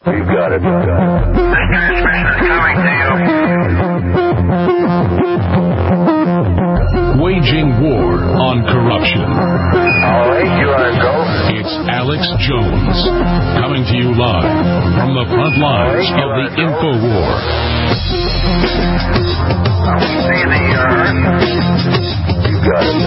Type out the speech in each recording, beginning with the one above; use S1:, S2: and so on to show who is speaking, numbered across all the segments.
S1: You got it. This transmission is coming to you.
S2: Waging war on corruption.
S1: All right, you are a go.
S2: It's Alex Jones, coming to you live from the front lines of the info war.
S1: We see the Earth. You got it.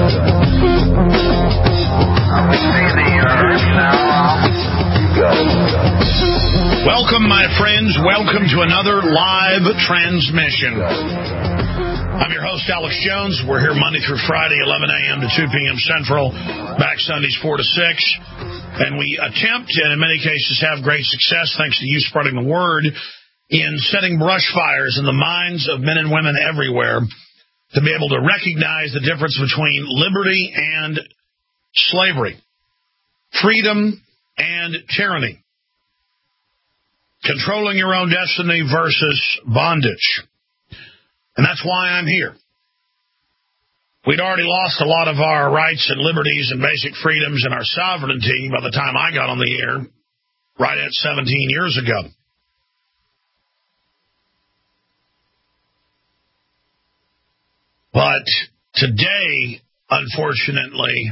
S1: We see the Earth now. You got it.
S3: Welcome, my friends. Welcome to another live transmission. I'm your host, Alex Jones. We're here Monday through Friday, 11 a.m. to 2 p.m. Central, back Sundays 4 to 6. And we attempt, and in many cases have great success, thanks to you spreading the word, in setting brush fires in the minds of men and women everywhere to be able to recognize the difference between liberty and slavery, freedom and tyranny, controlling your own destiny versus bondage. And that's why I'm here. We'd already lost a lot of our rights and liberties and basic freedoms and our sovereignty by the time I got on the air, right at 17 years ago. But today, unfortunately,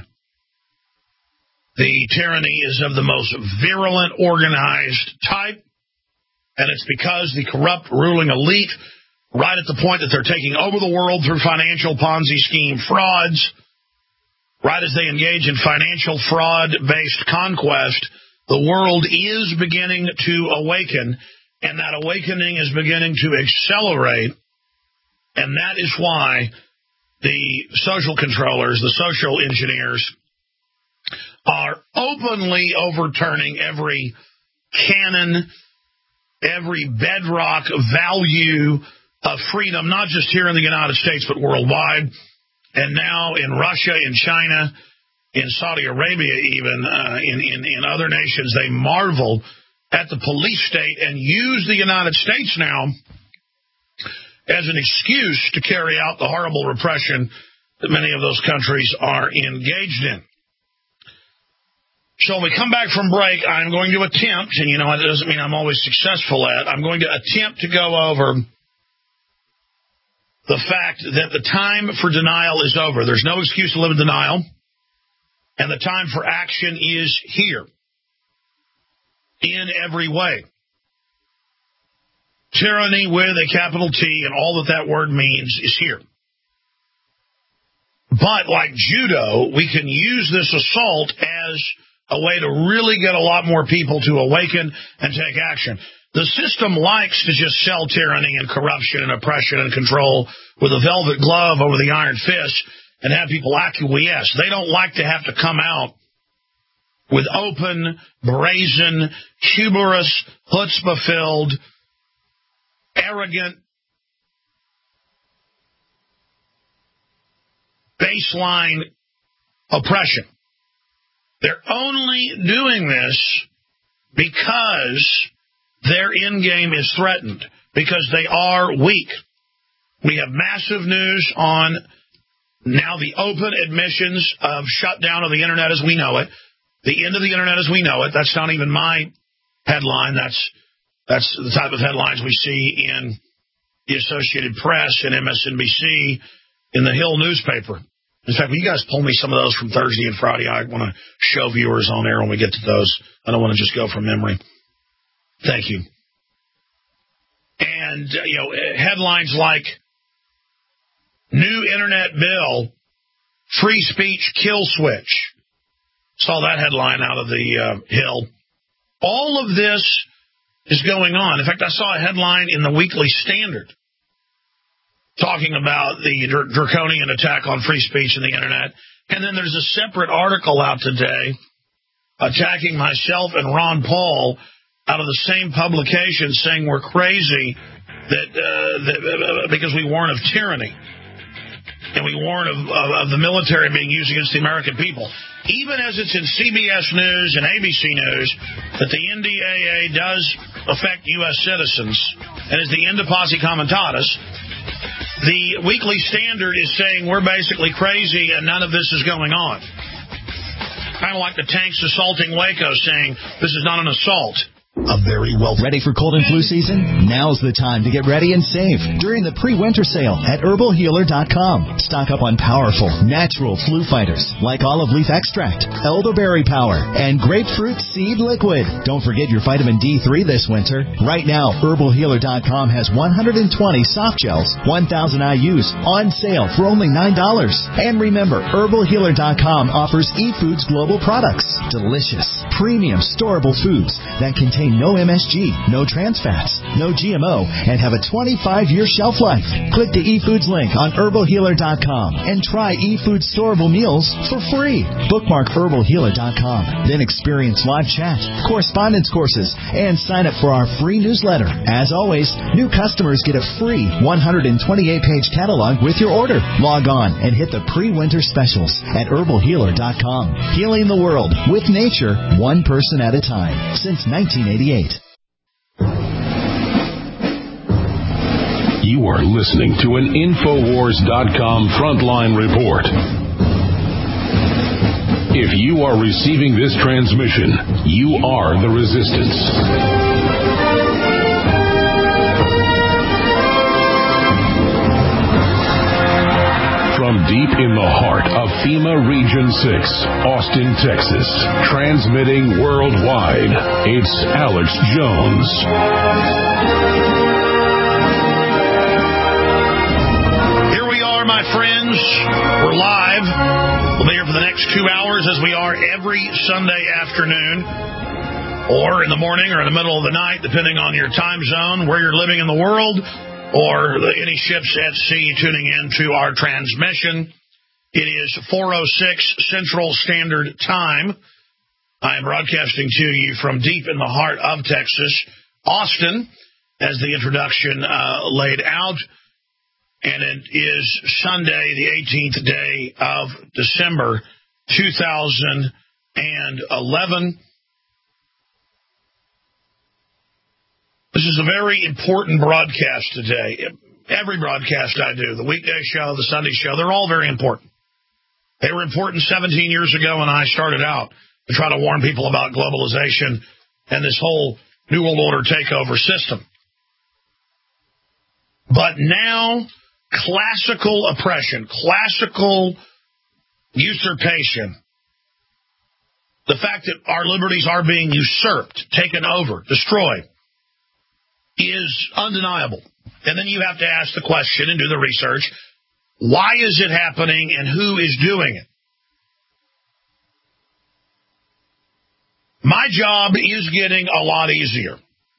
S3: the tyranny is of the most virulent, organized type. And it's because the corrupt ruling elite, right at the point that they're taking over the world through financial Ponzi scheme frauds, right as they engage in financial fraud-based conquest, the world is beginning to awaken, and that awakening is beginning to accelerate. And that is why the social controllers, the social engineers, are openly overturning every canon, every bedrock value of freedom, not just here in the United States, but worldwide, and now in Russia, in China, in Saudi Arabia even, in other nations. They marvel at the police state and use the United States now as an excuse to carry out the horrible repression that many of those countries are engaged in. So when we come back from break, I'm going to attempt, and you know, it doesn't mean I'm always successful at, I'm going to attempt to go over the fact that the time for denial is over. There's no excuse to live in denial, and the time for action is here in every way. Tyranny with a capital T and all that word means is here. But like judo, we can use this assault as a way to really get a lot more people to awaken and take action. The system likes to just sell tyranny and corruption and oppression and control with a velvet glove over the iron fist and have people acquiesce. They don't like to have to come out with open, brazen, hubris, chutzpah-filled, arrogant, baseline oppression. They're only doing this because their end game is threatened, because they are weak. We have massive news on now the open admissions of shutdown of the Internet as we know it, the end of the Internet as we know it. That's not even my headline. That's the type of headlines we see in the Associated Press and MSNBC in the Hill newspaper. In fact, will you guys pull me some of those from Thursday and Friday? I want to show viewers on air when we get to those. I don't want to just go from memory. Thank you. And, headlines like, new Internet bill, free speech kill switch. Saw that headline out of the Hill. All of this is going on. In fact, I saw a headline in the Weekly Standard talking about the draconian attack on free speech and the Internet. And then there's a separate article out today attacking myself and Ron Paul out of the same publication, saying we're crazy that because we warn of tyranny and we warn of the military being used against the American people. Even as it's in CBS News and ABC News that the NDAA does affect U.S. citizens and is the end of posse comitatus, the Weekly Standard is saying we're basically crazy and none of this is going on. Kind of like the tanks assaulting Waco, saying this is not an assault. A very well.
S4: Ready for cold and flu season? Now's the time to get ready and save during the pre-winter sale at herbalhealer.com. Stock up on powerful, natural flu fighters like olive leaf extract, elderberry power, and grapefruit seed liquid. Don't forget your vitamin D3 this winter. Right now, herbalhealer.com has 120 soft gels, 1,000 IUs on sale for only $9. And remember, herbalhealer.com offers eFoods Global products. Delicious, premium, storable foods that contain no MSG, no trans fats, no GMO, and have a 25-year shelf life. Click the eFoods link on herbalhealer.com and try eFoods storable meals for free. Bookmark herbalhealer.com. Then experience live chat, correspondence courses, and sign up for our free newsletter. As always, new customers get a free 128-page catalog with your order. Log on and hit the pre-winter specials at herbalhealer.com. Healing the world with nature, one person at a time, since 1988.
S2: You are listening to an Infowars.com frontline report. If you are receiving this transmission, you are the resistance. From deep in the heart of FEMA Region 6, Austin, Texas, transmitting worldwide, it's Alex Jones.
S3: Here we are, my friends. We're live. We'll be here for the next 2 hours as we are every Sunday afternoon, or in the morning or in the middle of the night, depending on your time zone, where you're living in the world, or any ships at sea tuning into our transmission. It is 4:06 Central Standard Time. I am broadcasting to you from deep in the heart of Texas, Austin, as the introduction laid out. And it is Sunday, the 18th day of December, 2011. This is a very important broadcast today. Every broadcast I do, the weekday show, the Sunday show, they're all very important. They were important 17 years ago when I started out to try to warn people about globalization and this whole New World Order takeover system. But now, classical oppression, classical usurpation, the fact that our liberties are being usurped, taken over, destroyed, is undeniable. And then you have to ask the question and do the research, why is it happening and who is doing it? My job is getting a lot easier.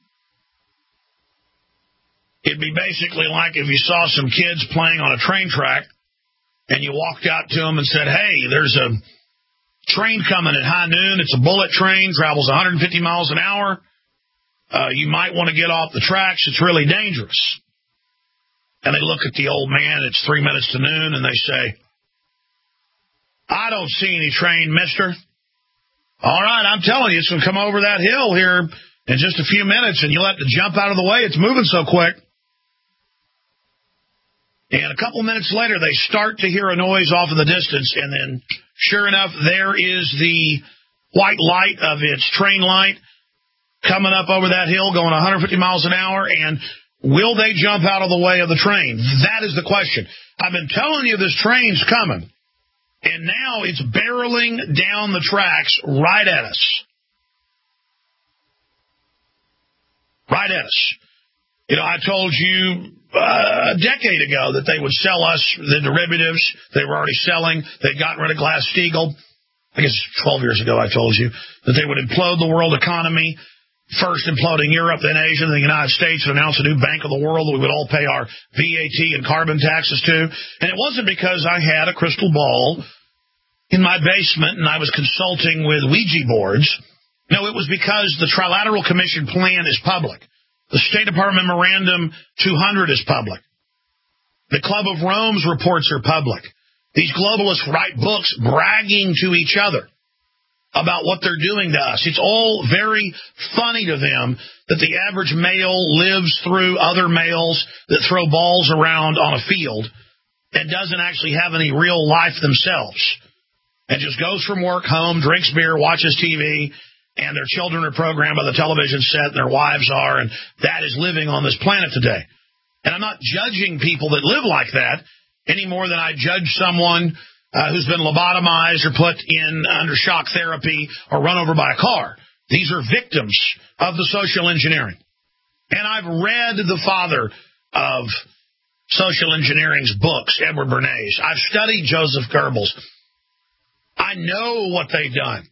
S3: It'd be basically like if you saw some kids playing on a train track and you walked out to them and said, hey, there's a train coming at high noon. It's a bullet train, travels 150 miles an hour. You might want to get off the tracks. It's really dangerous. And they look at the old man. It's 3 minutes to noon, and they say, I don't see any train, mister. All right, I'm telling you, it's going to come over that hill here in just a few minutes, and you'll have to jump out of the way. It's moving so quick. And a couple minutes later, they start to hear a noise off in the distance, and then, sure enough, there is the white light of its train light coming up over that hill, going 150 miles an hour, and will they jump out of the way of the train? That is the question. I've been telling you this train's coming, and now it's barreling down the tracks right at us. Right at us. You know, I told you a decade ago that they would sell us the derivatives. They were already selling. They'd gotten rid of Glass-Steagall. I guess 12 years ago I told you that they would implode the world economy. First imploding Europe, then Asia, then the United States, and announce a new bank of the world that we would all pay our VAT and carbon taxes to. And it wasn't because I had a crystal ball in my basement and I was consulting with Ouija boards. No, it was because the Trilateral Commission plan is public. The State Department Memorandum 200 is public. The Club of Rome's reports are public. These globalists write books bragging to each other about what they're doing to us. It's all very funny to them that the average male lives through other males that throw balls around on a field and doesn't actually have any real life themselves and just goes from work home, drinks beer, watches TV, and their children are programmed by the television set, and their wives are, and that is living on this planet today. And I'm not judging people that live like that any more than I judge someone who's been lobotomized or put in under shock therapy or run over by a car. These are victims of the social engineering. And I've read the father of social engineering's books, Edward Bernays. I've studied Joseph Goebbels. I know what they've done.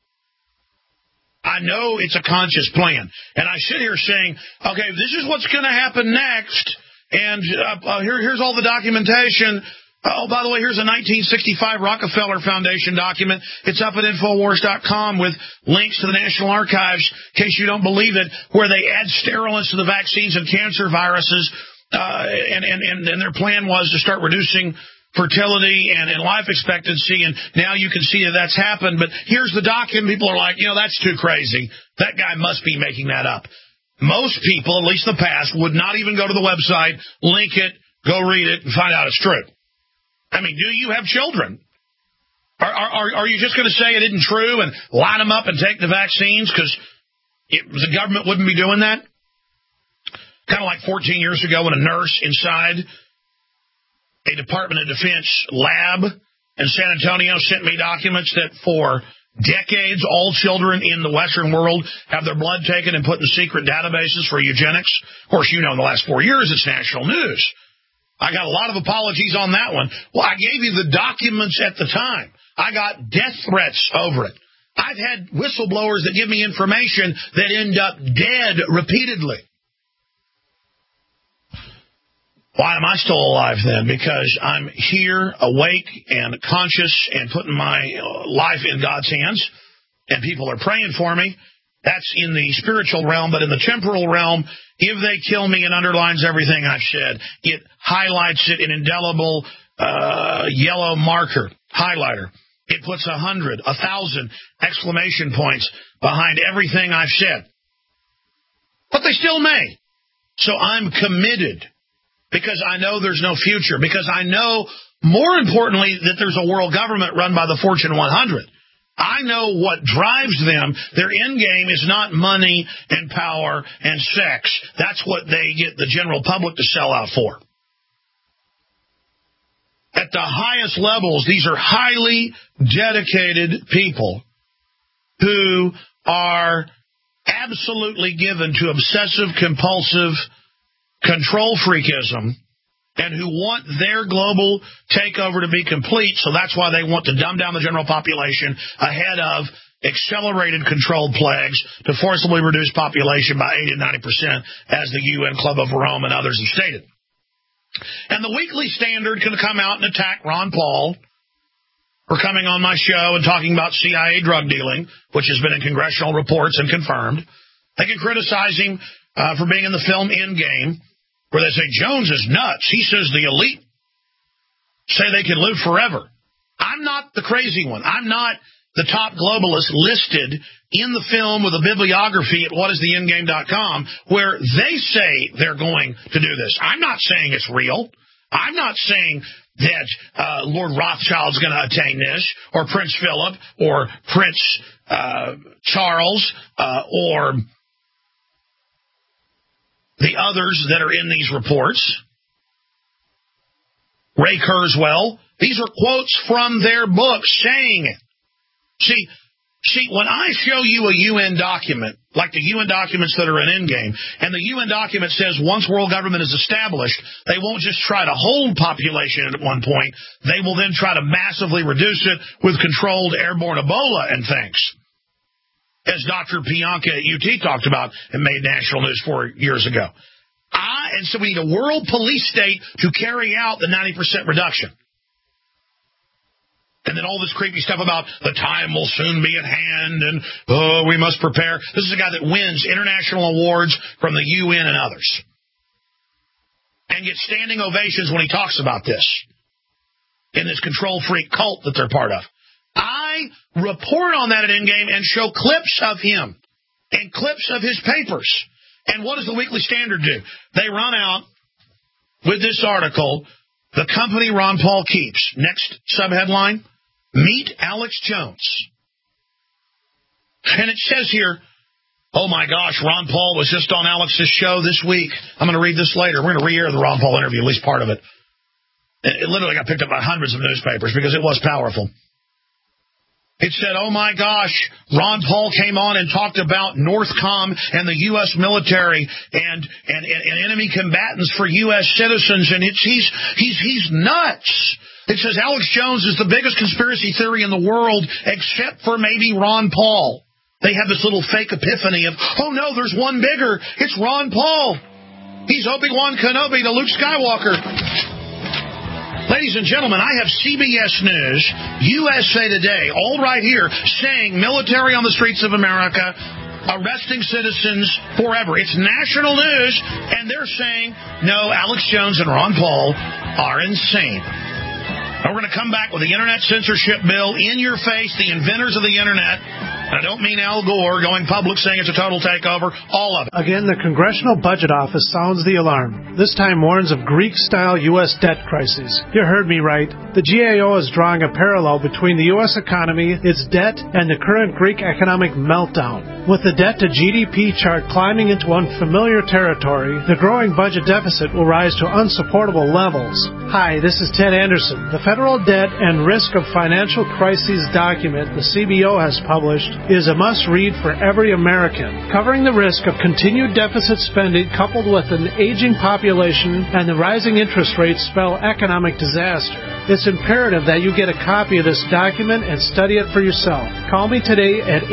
S3: I know it's a conscious plan. And I sit here saying, okay, this is what's going to happen next. And here's all the documentation. Oh, by the way, here's a 1965 Rockefeller Foundation document. It's up at Infowars.com with links to the National Archives, in case you don't believe it, where they add sterilants to the vaccines and cancer viruses. And their plan was to start reducing fertility and life expectancy, and now you can see that that's happened. But here's the document. People are like, that's too crazy. That guy must be making that up. Most people, at least in the past, would not even go to the website, link it, go read it, and find out it's true. I mean, do you have children? Are you just going to say it isn't true and line them up and take the vaccines because the government wouldn't be doing that? Kind of like 14 years ago when a nurse inside a Department of Defense lab in San Antonio sent me documents that for decades all children in the Western world have their blood taken and put in secret databases for eugenics. Of course, in the last 4 years it's national news. I got a lot of apologies on that one. Well, I gave you the documents at the time. I got death threats over it. I've had whistleblowers that give me information that end up dead repeatedly. Why am I still alive then? Because I'm here, awake and conscious and putting my life in God's hands, and people are praying for me. That's in the spiritual realm, but in the temporal realm, if they kill me, it underlines everything I've said. It highlights it in indelible yellow marker, highlighter. It puts 100, 1,000 exclamation points behind everything I've said. But they still may. So I'm committed because I know there's no future, because I know, more importantly, that there's a world government run by the Fortune 100. I know what drives them. Their end game is not money and power and sex. That's what they get the general public to sell out for. At the highest levels, these are highly dedicated people who are absolutely given to obsessive-compulsive control freakism and who want their global takeover to be complete, so that's why they want to dumb down the general population ahead of accelerated controlled plagues to forcibly reduce population by 80 to 90%, as the UN Club of Rome and others have stated. And the Weekly Standard can come out and attack Ron Paul for coming on my show and talking about CIA drug dealing, which has been in congressional reports and confirmed. They can criticize him for being in the film Endgame, where they say Jones is nuts. He says the elite say they can live forever. I'm not the crazy one. I'm not the top globalist listed in the film with a bibliography at whatistheendgame.com where they say they're going to do this. I'm not saying it's real. I'm not saying that Lord Rothschild's going to attain this, or Prince Philip, or Prince Charles, or the others that are in these reports, Ray Kurzweil. These are quotes from their books saying it. See, when I show you a UN document, like the UN documents that are in Endgame, and the UN document says once world government is established, they won't just try to hold population at one point, they will then try to massively reduce it with controlled airborne Ebola and things, as Dr. Pianka at UT talked about and made national news 4 years ago. And so we need a world police state to carry out the 90% reduction. And then all this creepy stuff about the time will soon be at hand and, we must prepare. This is a guy that wins international awards from the UN and others, and gets standing ovations when he talks about this in this control freak cult that they're part of. I report on that at Endgame and show clips of him and clips of his papers. And what does the Weekly Standard do? They run out with this article, the company Ron Paul keeps. Next subheadline, Meet Alex Jones. And it says here, oh, my gosh, Ron Paul was just on Alex's show this week. I'm going to read this later. We're going to re-air the Ron Paul interview, at least part of it. It literally got picked up by hundreds of newspapers because it was powerful. It said, oh, my gosh, Ron Paul came on and talked about NORTHCOM and the U.S. military and enemy combatants for U.S. citizens, and he's nuts. It says Alex Jones is the biggest conspiracy theory in the world except for maybe Ron Paul. They have this little fake epiphany of, oh, no, there's one bigger. It's Ron Paul. He's Obi-Wan Kenobi to Luke Skywalker. Ladies and gentlemen, I have CBS News, USA Today, all right here, saying military on the streets of America, arresting citizens forever. It's national news, and they're saying, no, Alex Jones and Ron Paul are insane. And we're going to come back with the Internet censorship bill in your face, the inventors of the Internet. And I don't mean Al Gore going public saying it's a total takeover, all of it.
S5: Again, the Congressional Budget Office sounds the alarm. This time warns of Greek-style U.S. debt crisis. You heard me right. The GAO is drawing a parallel between the U.S. economy, its debt, and the current Greek economic meltdown. With the debt-to-GDP chart climbing into unfamiliar territory, the growing budget deficit will rise to unsupportable levels. Hi, this is Ted Anderson. The Federal Debt and Risk of Financial Crises document the CBO has published is a must-read for every American, covering the risk of continued deficit spending coupled with an aging population and the rising interest rates spell economic disaster. It's imperative that you get a copy of this document and study it for yourself. Call me today at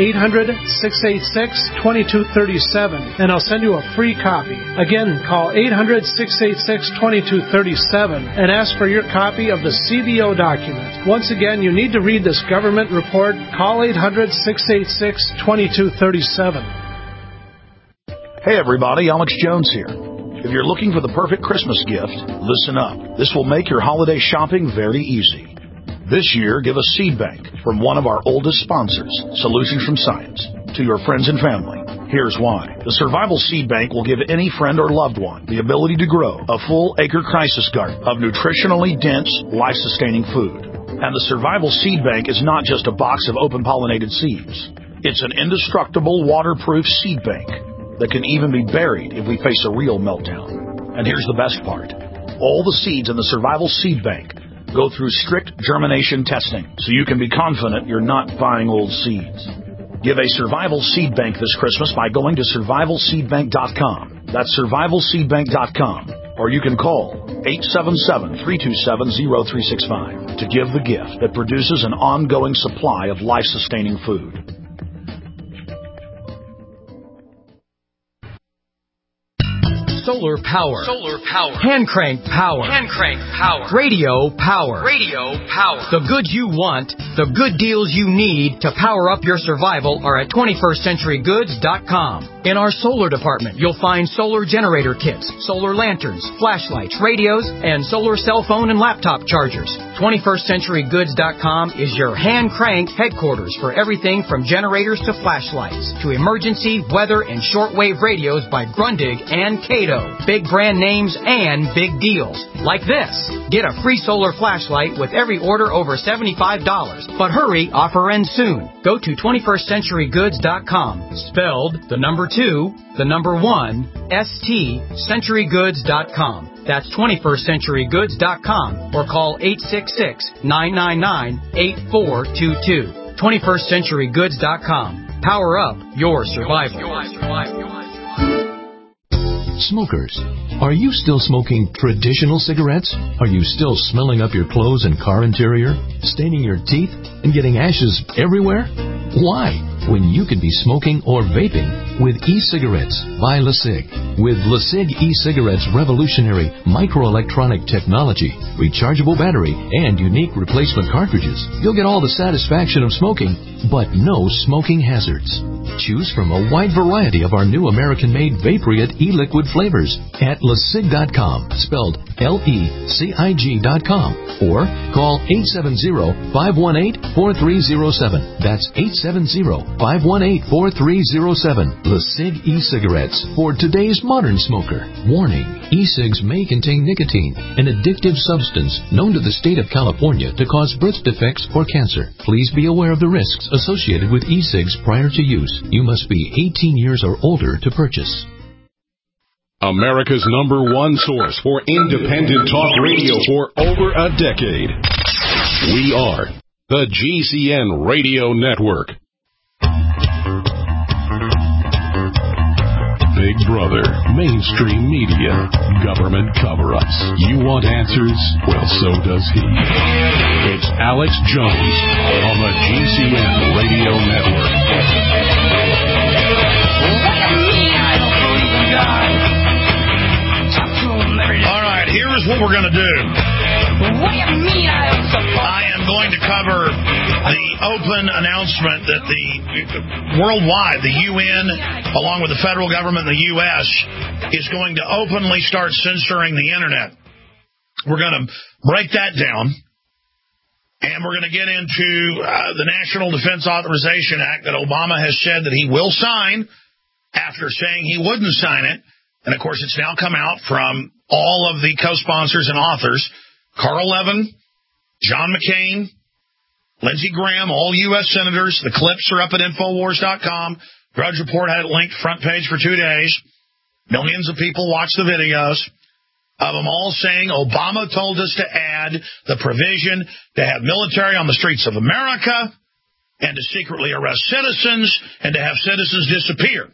S5: 800-686-2237, and I'll send you a free copy. Again, call 800-686-2237 and ask for your copy of the CBO document. Once again, you need to read this government report. Call 800-686-2237.
S6: Hey everybody, Alex Jones here. If you're looking for the perfect Christmas gift, listen up. This will make your holiday shopping very easy. This year, give a seed bank from one of our oldest sponsors, Solutions from Science, to your friends and family. Here's why. The Survival Seed Bank will give any friend or loved one the ability to grow a full acre crisis garden of nutritionally dense, life-sustaining food. And the Survival Seed Bank is not just a box of open-pollinated seeds. It's an indestructible, waterproof seed bank that can even be buried if we face a real meltdown. And here's the best part. All the seeds in the Survival Seed Bank go through strict germination testing, so you can be confident you're not buying old seeds. Give a Survival Seed Bank this Christmas by going to survivalseedbank.com. That's survivalseedbank.com. Or you can call 877-327-0365 to give the gift that produces an ongoing supply of life-sustaining food.
S7: Solar power. Solar power. Hand crank power. Hand crank power. Radio power. Radio power. The goods you want, the good deals you need to power up your survival are at 21stcenturygoods.com. In our solar department, you'll find solar generator kits, solar lanterns, flashlights, radios, and solar cell phone and laptop chargers. 21stcenturygoods.com is your hand-cranked headquarters for everything from generators to flashlights, to emergency, weather, and shortwave radios by Grundig and Cato. Big brand names and big deals. Like this. Get a free solar flashlight with every order over $75. But hurry, offer ends soon. Go to 21stcenturygoods.com. Spelled the number 2, the number 1, ST, centurygoods.com. That's 21stcenturygoods.com or call 866-999-8422. 21stcenturygoods.com. Power up your survival.
S8: Smokers, are you still smoking traditional cigarettes? Are you still smelling up your clothes and car interior, staining your teeth, and getting ashes everywhere? Why? When you could be smoking or vaping with e-cigarettes by LeSig. With LeSig e-cigarettes' revolutionary microelectronic technology, rechargeable battery, and unique replacement cartridges, you'll get all the satisfaction of smoking, but no smoking hazards. Choose from a wide variety of our new American-made Vaporite e-liquid flavors at LeSig.com, spelled LECIG.com, or call 870-518-4307. That's 870-518-4307. 518-4307. The Sig e-cigarettes for today's modern smoker. Warning, e-cigs may contain nicotine, an addictive substance known to the state of California to cause birth defects or cancer. Please be aware of the risks associated with e-cigs prior to use. You must be 18 years or older to purchase.
S2: America's #1 source for independent talk radio for over a decade. We are the GCN Radio Network. Big Brother, mainstream media, government cover-ups. You want answers? Well, so does he. It's Alex Jones on the GCN Radio Network.
S3: All right, here is what we're going to do. I am going to cover the open announcement that the worldwide, the UN, along with the federal government in the U.S., is going to openly start censoring the Internet. We're going to break that down, and we're going to get into the National Defense Authorization Act that Obama has said that he will sign after saying he wouldn't sign it. And, of course, it's now come out from all of the co-sponsors and authors, Carl Levin, John McCain, Lindsey Graham, all U.S. senators. The clips are up at Infowars.com. Drudge Report had it linked front page for 2 days. Millions of people watch the videos of them all saying Obama told us to add the provision to have military on the streets of America and to secretly arrest citizens and to have citizens disappear.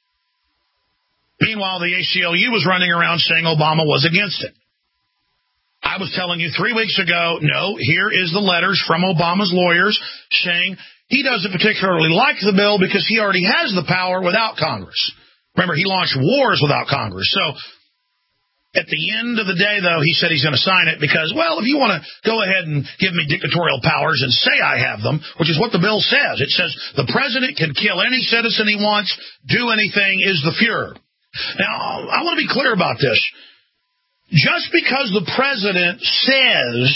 S3: Meanwhile, the ACLU was running around saying Obama was against it. I was telling you 3 weeks ago, no, here is the letters from Obama's lawyers saying he doesn't particularly like the bill because he already has the power without Congress. Remember, he launched wars without Congress. So at the end of the day, though, he said he's going to sign it because, well, if you want to go ahead and give me dictatorial powers and say I have them, which is what the bill says. It says the president can kill any citizen he wants, do anything, is the Fuhrer. Now, I want to be clear about this. Just because the president says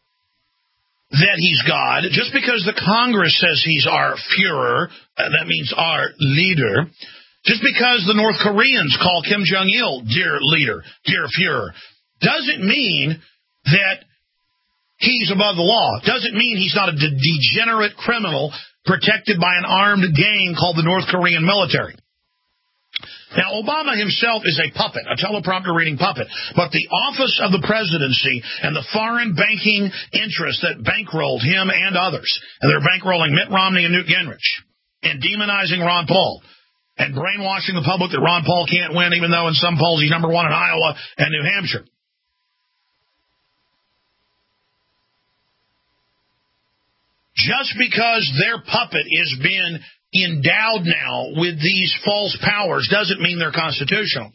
S3: that he's God, just because the Congress says he's our Fuhrer, that means our leader, just because the North Koreans call Kim Jong-il dear leader, dear Fuhrer, doesn't mean that he's above the law. Doesn't mean he's not a degenerate criminal protected by an armed gang called the North Korean military. Now, Obama himself is a puppet, a teleprompter-reading puppet, but the office of the presidency and the foreign banking interests that bankrolled him and others, and they're bankrolling Mitt Romney and Newt Gingrich, and demonizing Ron Paul, and brainwashing the public that Ron Paul can't win, even though in some polls he's #1 in Iowa and New Hampshire. Just because their puppet is being endowed now with these false powers doesn't mean they're constitutional.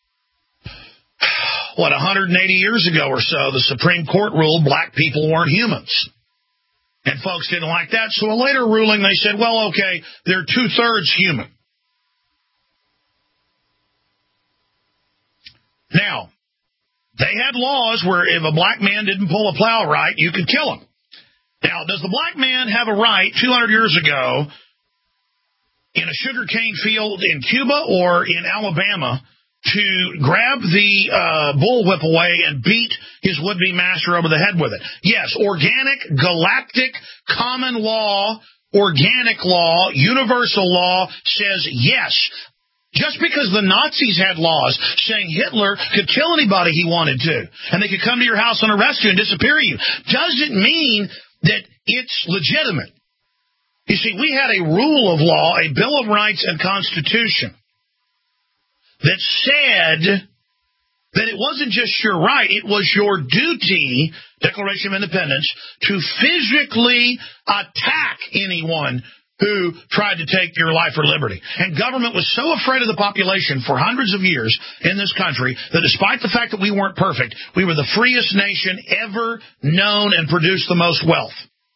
S3: 180 years ago or so, the Supreme Court ruled black people weren't humans. And folks didn't like that, so a later ruling they said, well, okay, they're 2/3 human. Now, they had laws where if a black man didn't pull a plow right, you could kill him. Now, does the black man have a right 200 years ago in a sugarcane field in Cuba or in Alabama to grab the bullwhip away and beat his would-be master over the head with it? Yes, organic, galactic, common law, organic law, universal law says yes. Just because the Nazis had laws saying Hitler could kill anybody he wanted to, and they could come to your house and arrest you and disappear you, doesn't mean that it's legitimate. You see, we had a rule of law, a Bill of Rights and Constitution that said that it wasn't just your right, it was your duty, Declaration of Independence, to physically attack anyone who tried to take your life or liberty. And government was so afraid of the population for hundreds of years in this country that despite the fact that we weren't perfect, we were the freest nation ever known and produced the most wealth.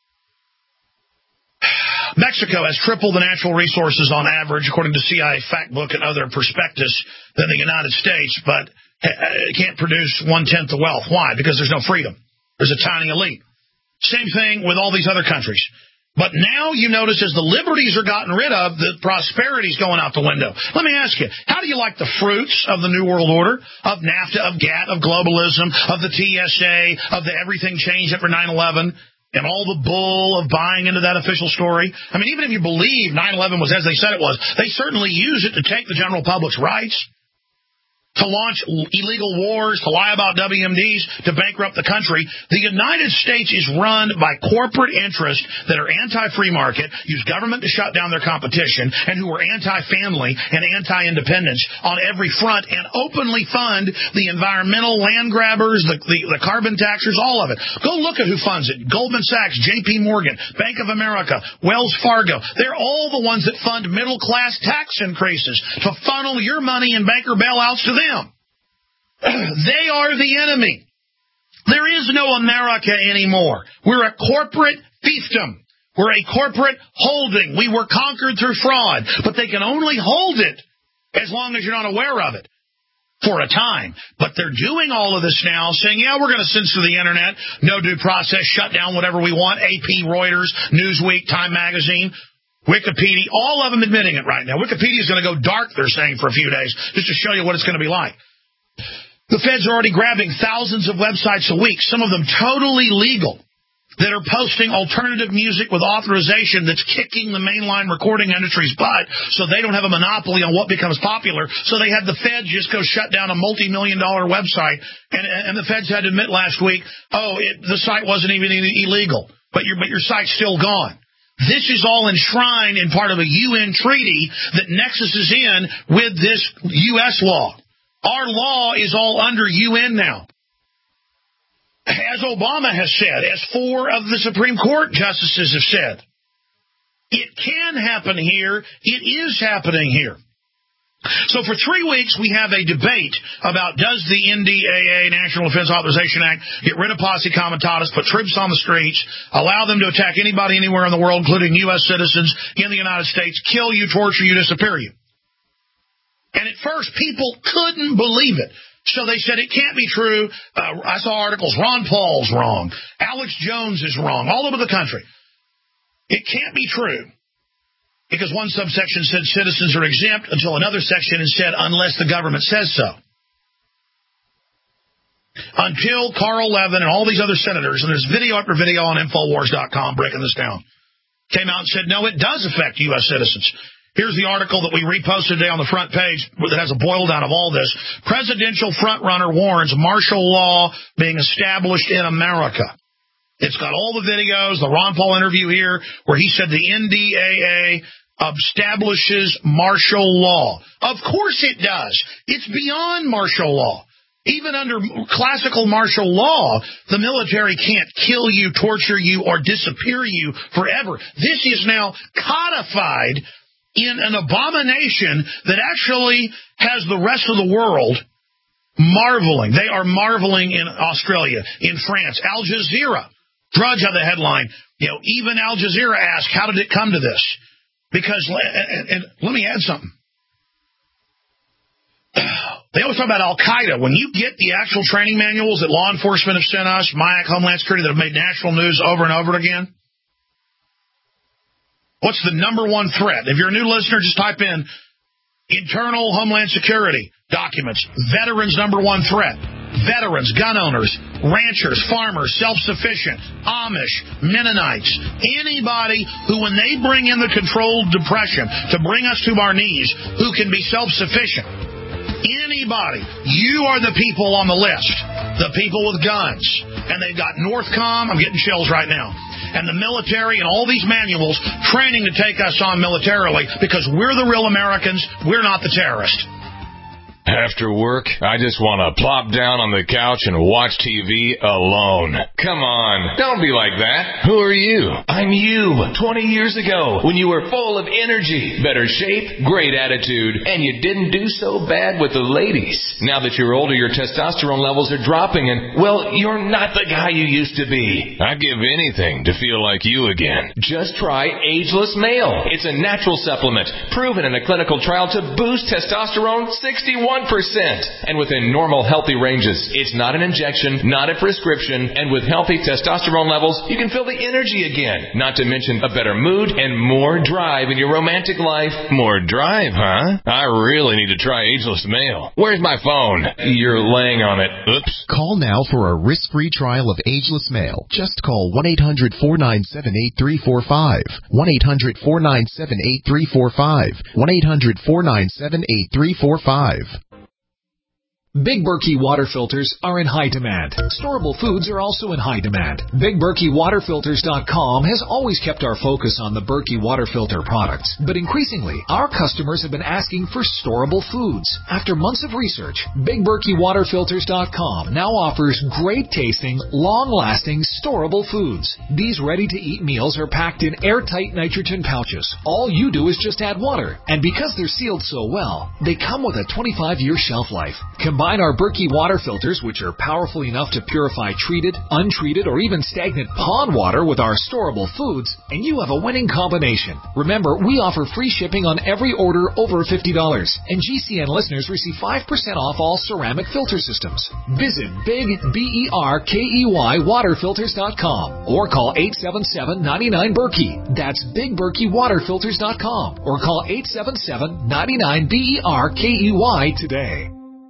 S3: Mexico has triple the natural resources on average, according to CIA Fact Book and other prospectus, than the United States, but it can't produce 1/10 the wealth. Why? Because there's no freedom. There's a tiny elite. Same thing with all these other countries. But now you notice as the liberties are gotten rid of, the prosperity's going out the window. Let me ask you, how do you like the fruits of the New World Order, of NAFTA, of GATT, of globalism, of the TSA, of the everything changed after 9/11, and all the bull of buying into that official story? I mean, even if you believe 9/11 was as they said it was, they certainly use it to take the general public's rights, to launch illegal wars, to lie about WMDs, to bankrupt the country. The United States is run by corporate interests that are anti-free market, use government to shut down their competition, and who are anti-family and anti-independence on every front, and openly fund the environmental land grabbers, the carbon taxers, all of it. Go look at who funds it. Goldman Sachs, J.P. Morgan, Bank of America, Wells Fargo. They're all the ones that fund middle-class tax increases to funnel your money and banker bailouts to them. They are the enemy. There is no America anymore. We're a corporate fiefdom. We're a corporate holding. We were conquered through fraud, but they can only hold it as long as you're not aware of it for a time. But they're doing all of this now, saying, yeah, we're going to censor the Internet, no due process, shut down whatever we want, AP, Reuters, Newsweek, Time Magazine, Wikipedia, all of them admitting it right now. Wikipedia is going to go dark, they're saying, for a few days, just to show you what it's going to be like. The feds are already grabbing thousands of websites a week, some of them totally legal, that are posting alternative music with authorization that's kicking the mainline recording industry's butt so they don't have a monopoly on what becomes popular. So they had the feds just go shut down a multi-million-dollar website, and the feds had to admit last week, the site wasn't even illegal, but your site's still gone. This is all enshrined in part of a UN treaty that nexuses in with this U.S. law. Our law is all under UN now. As Obama has said, as 4 of the Supreme Court justices have said, it can happen here. It is happening here. So for 3 weeks, we have a debate about does the NDAA, National Defense Authorization Act, get rid of posse comitatus, put troops on the streets, allow them to attack anybody anywhere in the world, including U.S. citizens in the United States, kill you, torture you, disappear you. And at first, people couldn't believe it. So they said it can't be true. I saw articles, Ron Paul's wrong, Alex Jones is wrong, all over the country. It can't be true. Because one subsection said citizens are exempt until another section said unless the government says so. Until Carl Levin and all these other senators, and there's video after video on Infowars.com breaking this down, came out and said, no, it does affect U.S. citizens. Here's the article that we reposted today on the front page that has a boil down of all this. Presidential frontrunner warns martial law being established in America. It's got all the videos, the Ron Paul interview here, where he said the NDAA establishes martial law. Of course it does. It's beyond martial law. Even under classical martial law, the military can't kill you, torture you, or disappear you forever. This is now codified in an abomination that actually has the rest of the world marveling. They are marveling in Australia, in France. Al Jazeera. Drudge had the headline, even Al Jazeera asked, how did it come to this? Because, and let me add something. They always talk about Al-Qaeda. When you get the actual training manuals that law enforcement have sent us, MIAC, Homeland Security, that have made national news over and over again, what's the number one threat? If you're a new listener, just type in internal Homeland Security documents, veterans number one threat. Veterans, gun owners, ranchers, farmers, self-sufficient, Amish, Mennonites, anybody who, when they bring in the controlled depression to bring us to our knees, who can be self-sufficient, anybody, you are the people on the list, the people with guns. And they've got Northcom, I'm getting chills right now, and the military and all these manuals training to take us on militarily because we're the real Americans, we're not the terrorists.
S9: After work, I just want to plop down on the couch and watch TV alone. Come on, don't be like that. Who are you? I'm you 20 years ago when you were full of energy, better shape, great attitude, and you didn't do so bad with the ladies. Now that you're older, your testosterone levels are dropping and, well, you're not the guy you used to be. I'd give anything to feel like you again. Just try Ageless Male. It's a natural supplement proven in a clinical trial to boost testosterone 61%. And within normal, healthy ranges. It's not an injection, not a prescription, and with healthy testosterone levels, you can feel the energy again. Not to mention a better mood and more drive in your romantic life. More drive, huh? I really need to try Ageless Male. Where's my phone? You're laying on it. Oops.
S10: Call now for a risk-free trial of Ageless Male. Just call 1-800-497-8345. 1-800-497-8345. 1-800-497-8345.
S11: Big Berkey water filters are in high demand. Storable foods are also in high demand. BigBerkeyWaterFilters.com has always kept our focus on the Berkey water filter products, but increasingly, our customers have been asking for storable foods. After months of research, BigBerkeyWaterFilters.com now offers great-tasting, long-lasting, storable foods. These ready-to-eat meals are packed in airtight nitrogen pouches. All you do is just add water, and because they're sealed so well, they come with a 25-year shelf life. Combine our Berkey water filters, which are powerful enough to purify treated, untreated, or even stagnant pond water with our storable foods, and you have a winning combination. Remember, we offer free shipping on every order over $50, and GCN listeners receive 5% off all ceramic filter systems. Visit BigBerkeyWaterFilters.com or call 877-99-BERKEY. That's BigBerkeyWaterFilters.com or call 877-99-BERKEY today.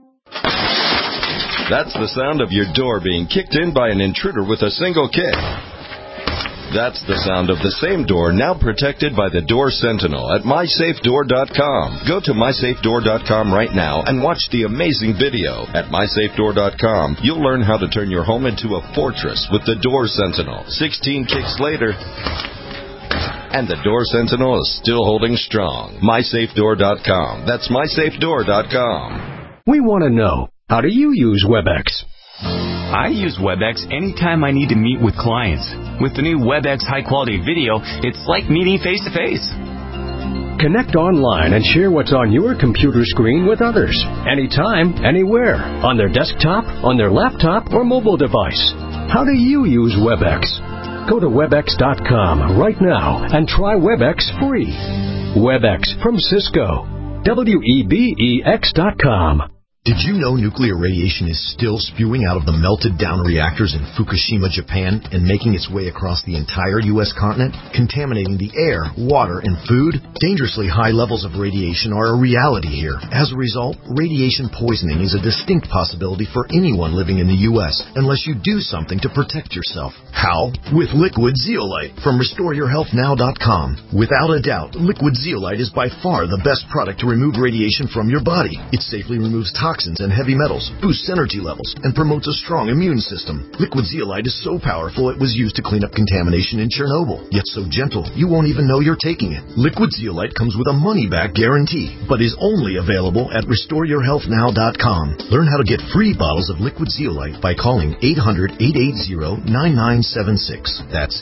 S12: That's the sound of your door being kicked in by an intruder with a single kick. That's the sound of the same door now protected by the Door Sentinel at MySafeDoor.com. Go to MySafeDoor.com right now and watch the amazing video. At MySafeDoor.com, you'll learn how to turn your home into a fortress with the Door Sentinel. 16 kicks later, and the Door Sentinel is still holding strong. MySafeDoor.com. That's MySafeDoor.com.
S13: We want to know, how do you use WebEx?
S14: I use WebEx anytime I need to meet with clients. With the new WebEx high-quality video, it's like meeting face-to-face.
S13: Connect online and share what's on your computer screen with others. Anytime, anywhere. On their desktop, on their laptop, or mobile device. How do you use WebEx? Go to WebEx.com right now and try WebEx free. WebEx from Cisco. WEBEX.com.
S15: Did you know nuclear radiation is still spewing out of the melted down reactors in Fukushima, Japan, and making its way across the entire U.S. continent, contaminating the air, water, and food? Dangerously high levels of radiation are a reality here. As a result, radiation poisoning is a distinct possibility for anyone living in the U.S. unless you do something to protect yourself. How? With Liquid Zeolite from RestoreYourHealthNow.com. Without a doubt, Liquid Zeolite is by far the best product to remove radiation from your body. It safely removes toxins and heavy metals, boosts energy levels, and promotes a strong immune system. Liquid Zeolite is so powerful it was used to clean up contamination in Chernobyl, yet so gentle you won't even know you're taking it. Liquid Zeolite comes with a money-back guarantee, but is only available at RestoreYourHealthNow.com. Learn how to get free bottles of Liquid Zeolite by calling 800-880-9976. That's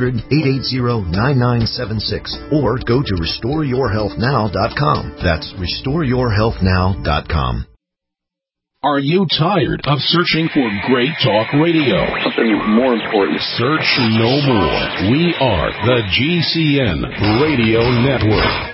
S15: 800-880-9976. Or go to RestoreYourHealthNow.com. That's RestoreYourHealthNow.com.
S2: Are you tired of searching for great talk radio?
S16: Something more important.
S2: Search no more. We are the GCN Radio Network.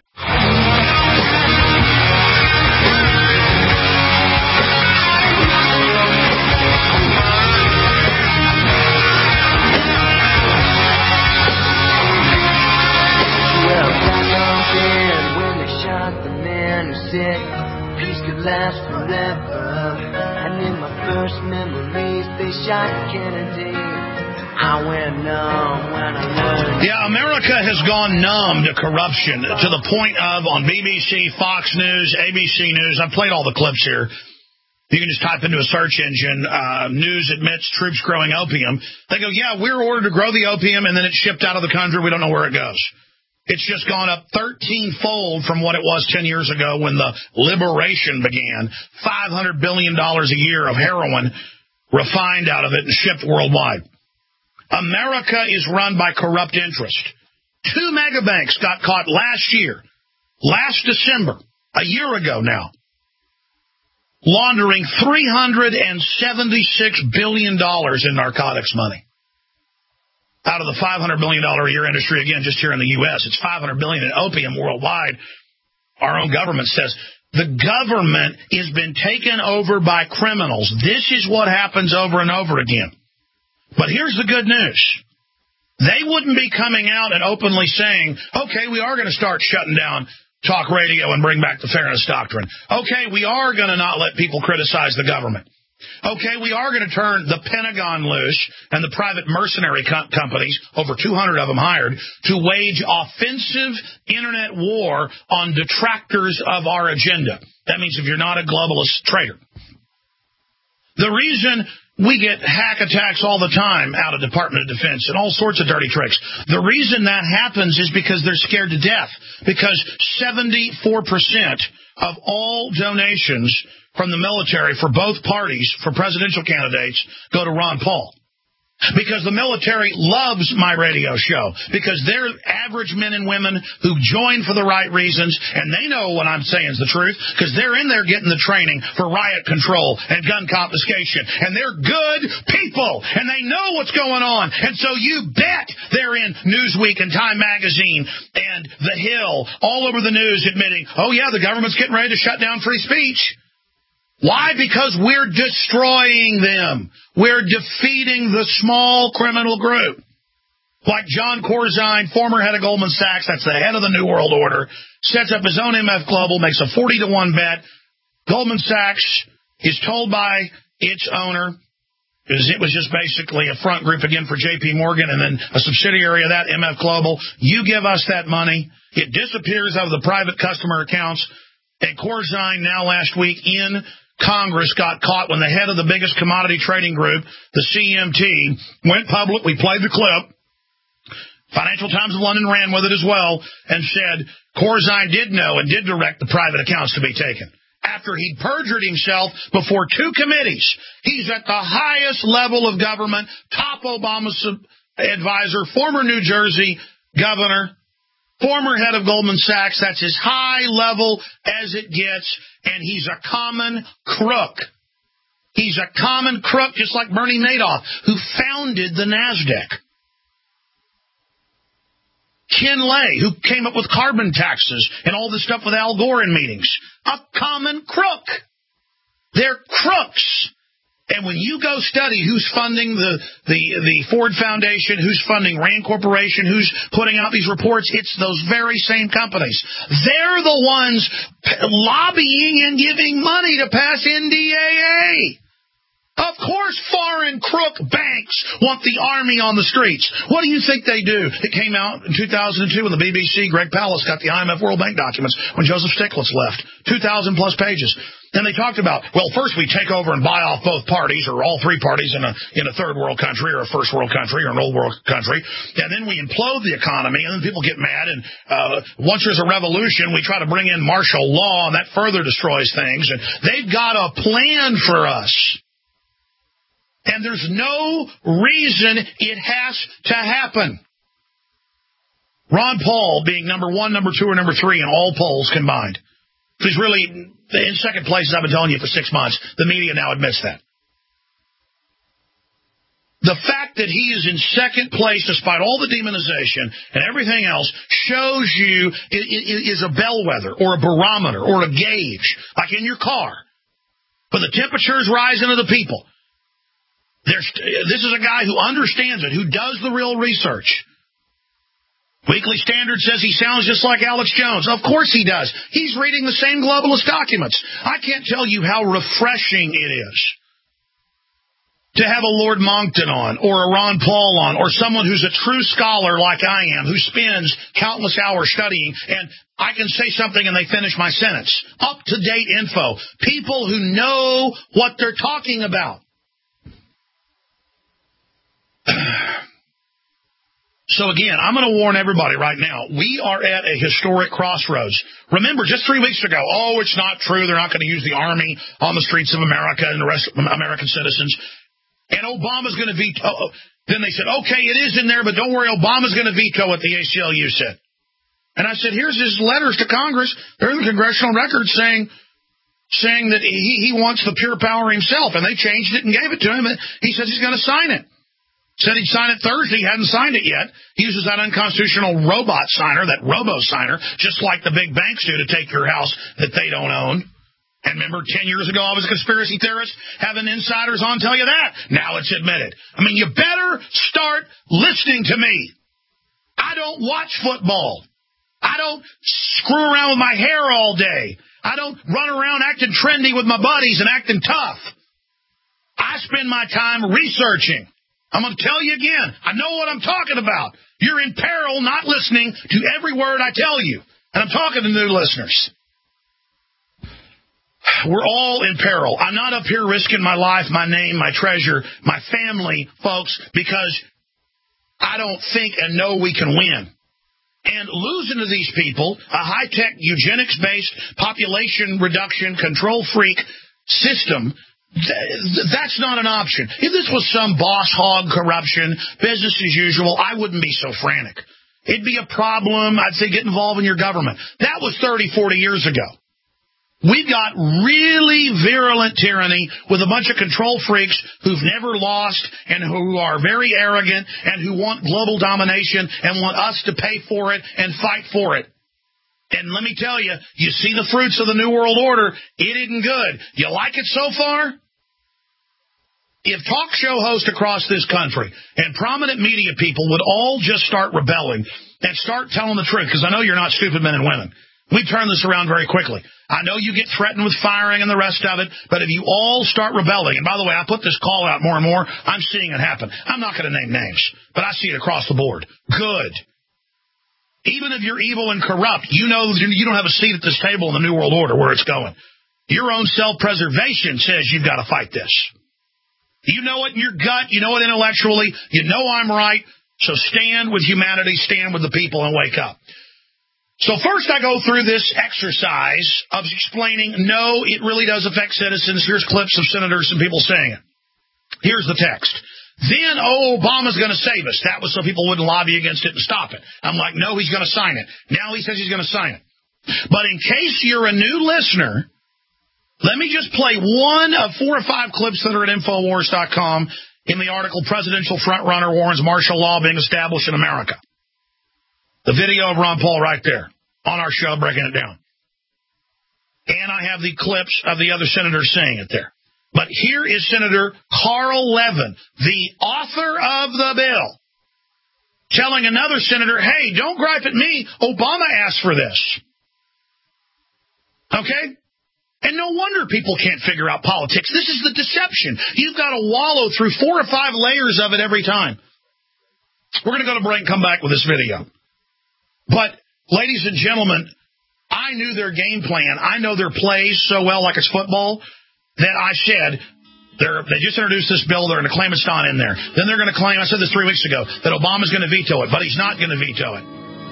S17: Well, back on then, when they shot the man who said peace could last forever. And in my first memories, they shot Kennedy. I went numb when I learned.
S3: Yeah, America has gone numb to corruption to the point of on BBC, Fox News, ABC News. I've played all the clips here. You can just type into a search engine, news admits troops growing opium. They go, yeah, we're ordered to grow the opium, and then it's shipped out of the country. We don't know where it goes. It's just gone up 13-fold from what it was 10 years ago when the liberation began. $500 billion a year of heroin refined out of it and shipped worldwide. America is run by corrupt interest. 2 mega banks got caught last December, a year ago now, laundering $376 billion in narcotics money. Out of the $500 billion a year industry, again, just here in the U.S., it's $500 billion in opium worldwide. Our own government says The government has been taken over by criminals. This is what happens over and over again. But here's the good news. They wouldn't be coming out and openly saying, okay, we are going to start shutting down talk radio and bring back the fairness doctrine. Okay, we are going to not let people criticize the government. Okay, we are going to turn the Pentagon loose and the private mercenary companies, over 200 of them hired, to wage offensive internet war on detractors of our agenda. That means if you're not a globalist traitor. The reason we get hack attacks all the time out of Department of Defense and all sorts of dirty tricks. The reason that happens is because they're scared to death. Because 74% of all donations from the military for both parties, for presidential candidates, go to Ron Paul. Because the military loves my radio show. Because they're average men and women who join for the right reasons, and they know what I'm saying is the truth, because they're in there getting the training for riot control and gun confiscation. And they're good people, and they know what's going on. And so you bet they're in Newsweek and Time Magazine and The Hill, all over the news admitting, oh yeah, the government's getting ready to shut down free speech. Why? Because we're destroying them. We're defeating the small criminal group. Like John Corzine, former head of Goldman Sachs, that's the head of the New World Order, sets up his own MF Global, makes a 40-to-1 bet. Goldman Sachs is told by its owner, because it was just basically a front group again for J.P. Morgan and then a subsidiary of that, MF Global, you give us that money. It disappears out of the private customer accounts. And Corzine now last week in Congress got caught when the head of the biggest commodity trading group, the CMT, went public. We played the clip. Financial Times of London ran with it as well and said Corzine did know and did direct the private accounts to be taken. After he'd perjured himself before two committees, he's at the highest level of government, top Obama advisor, former New Jersey governor, former head of Goldman Sachs. That's as high level as it gets, and he's a common crook. He's a common crook, just like Bernie Madoff, who founded the NASDAQ. Ken Lay, who came up with carbon taxes and all this stuff with Al Gore in meetings. A common crook. They're crooks. And when you go study who's funding the Ford Foundation, who's funding Rand Corporation, who's putting out these reports, it's those very same companies. They're the ones lobbying and giving money to pass NDAA. Of course, foreign crook banks want the army on the streets. What do you think they do? It came out in 2002 when the BBC, Greg Palast got the IMF World Bank documents when Joseph Stiglitz left. 2,000-plus pages. And they talked about, well, first we take over and buy off both parties or all three parties in a third world country or a first world country or an old world country. And then we implode the economy, and then people get mad. And once there's a revolution, we try to bring in martial law, and that further destroys things. And they've got a plan for us. And there's no reason it has to happen. Ron Paul being number 1, number 2, or number 3 in all polls combined. He's really in second place, as I've been telling you for 6 months. The media now admits that. The fact that he is in second place, despite all the demonization and everything else, shows you is a bellwether or a barometer or a gauge, like in your car. When the temperature is rising of the people, this is a guy who understands it, who does the real research. Weekly Standard says he sounds just like Alex Jones. Of course he does. He's reading the same globalist documents. I can't tell you how refreshing it is to have a Lord Monckton on, or a Ron Paul on, or someone who's a true scholar like I am, who spends countless hours studying, and I can say something and they finish my sentence. Up-to-date info. People who know what they're talking about. So again, I'm going to warn everybody right now. We are at a historic crossroads. Remember, just 3 weeks ago, it's not true. They're not going to use the army on the streets of America and the rest of American citizens. And Obama's going to veto. Then they said, okay, it is in there, but don't worry, Obama's going to veto what the ACLU said. And I said, here's his letters to Congress. They're in the congressional records saying that he wants the pure power himself. And they changed it and gave it to him. And he says he's going to sign it. Said he'd sign it Thursday. He hadn't signed it yet. He uses that unconstitutional robot signer, that robo-signer, just like the big banks do to take your house that they don't own. And remember, 10 years ago, I was a conspiracy theorist, having insiders on tell you that. Now it's admitted. I mean, you better start listening to me. I don't watch football. I don't screw around with my hair all day. I don't run around acting trendy with my buddies and acting tough. I spend my time researching. I'm going to tell you again, I know what I'm talking about. You're in peril not listening to every word I tell you. And I'm talking to new listeners. We're all in peril. I'm not up here risking my life, my name, my treasure, my family, folks, because I don't think and know we can win. And losing to these people, a high-tech, eugenics-based population reduction, control freak system, that's not an option. If this was some boss hog corruption, business as usual, I wouldn't be so frantic. It'd be a problem. I'd say get involved in your government. That was 30, 40 years ago. We've got really virulent tyranny with a bunch of control freaks who've never lost and who are very arrogant and who want global domination and want us to pay for it and fight for it. And let me tell you, you see the fruits of the New World Order. It isn't good. You like it so far? If talk show hosts across this country and prominent media people would all just start rebelling and start telling the truth, because I know you're not stupid men and women. We turn this around very quickly. I know you get threatened with firing and the rest of it, but if you all start rebelling, and by the way, I put this call out more and more, I'm seeing it happen. I'm not going to name names, but I see it across the board. Good. Even if you're evil and corrupt, you know you don't have a seat at this table in the New World Order where it's going. Your own self-preservation says you've got to fight this. You know it in your gut. You know it intellectually. You know I'm right. So stand with humanity, stand with the people, and wake up. So first I go through this exercise of explaining, no, it really does affect citizens. Here's clips of senators and people saying it. Here's the text. Then, Obama's going to save us. That was so people wouldn't lobby against it and stop it. I'm like, no, he's going to sign it. Now he says he's going to sign it. But in case you're a new listener, let me just play one of 4 or 5 clips that are at Infowars.com in the article, Presidential Frontrunner Warns Martial Law Being Established in America. The video of Ron Paul right there on our show breaking it down. And I have the clips of the other senators saying it there. But here is Senator Carl Levin, the author of the bill, telling another senator, hey, don't gripe at me. Obama asked for this. Okay? And no wonder people can't figure out politics. This is the deception. You've got to wallow through 4 or 5 layers of it every time. We're going to go to break and come back with this video. But, ladies and gentlemen, I knew their game plan. I know their plays so well, like it's football, that I said they just introduced this bill. They're going to claim it's not in there. Then they're going to claim, I said this 3 weeks ago, that Obama's going to veto it, but he's not going to veto it.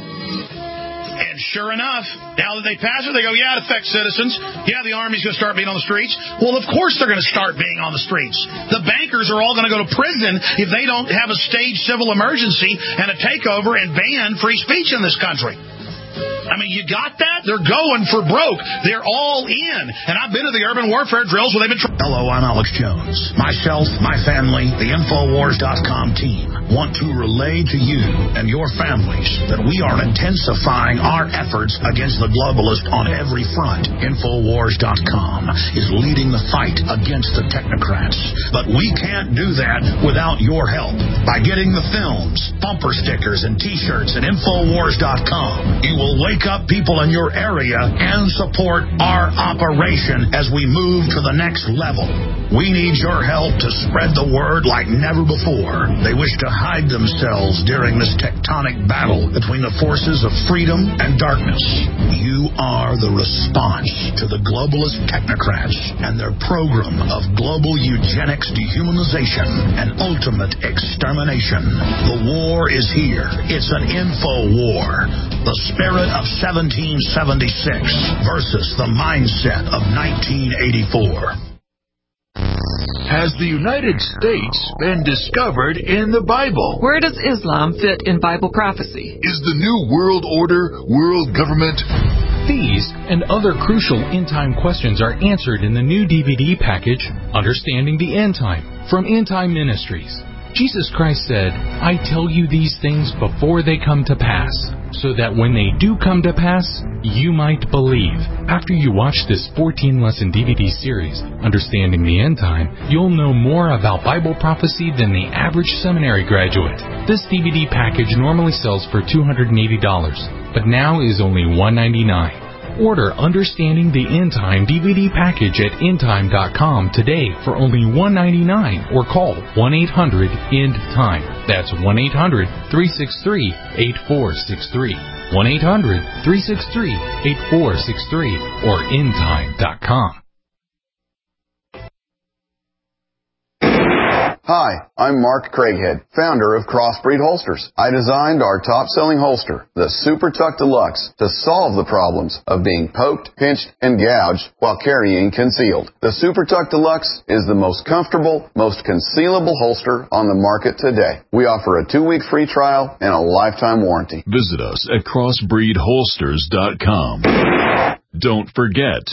S3: And sure enough, now that they pass it, they go, yeah, it affects citizens. Yeah, the Army's going to start being on the streets. Well, of course they're going to start being on the streets. The bankers are all going to go to prison if they don't have a staged civil emergency and a takeover and ban free speech in this country. I mean, you got that? They're going for broke. They're all in. And I've been to the urban warfare drills where they've been...
S6: Hello, I'm Alex Jones. Myself, my family, the Infowars.com team want to relay to you and your families that we are intensifying our efforts against the globalists on every front. Infowars.com is leading the fight against the technocrats. But we can't do that without your help. By getting the films, bumper stickers, and T-shirts at Infowars.com, you will wake up people in your area and support our operation as we move to the next level. We need your help to spread the word like never before. They wish to hide themselves during this tectonic battle between the forces of freedom and darkness. You are the response to the globalist technocrats and their program of global eugenics, dehumanization, and ultimate extermination. The war is here. It's an info war. The spirit of 1776 versus the mindset of 1984.
S2: Has the United States been discovered in the Bible?
S16: Where does Islam fit in Bible prophecy?
S2: Is the New World Order world government?
S11: These and other crucial end-time questions are answered in the new DVD package, Understanding the End Time, from End Time Ministries.
S18: Jesus Christ said, I tell you these things before they come to pass, so that when they do come to pass, you might believe. After you watch this 14-lesson DVD series, Understanding the End Time, you'll know more about Bible prophecy than the average seminary graduate. This DVD package normally sells for $280, but now is only $199. Order Understanding the End Time DVD package at endtime.com today for only $199 or call 1-800-END-TIME. That's 1-800-363-8463. 1-800-363-8463 or endtime.com.
S19: Hi, I'm Mark Craighead, founder of Crossbreed Holsters. I designed our top-selling holster, the Super Tuck Deluxe, to solve the problems of being poked, pinched, and gouged while carrying concealed. The Super Tuck Deluxe is the most comfortable, most concealable holster on the market today. We offer a 2-week free trial and a lifetime warranty.
S2: Visit us at crossbreedholsters.com. Don't forget,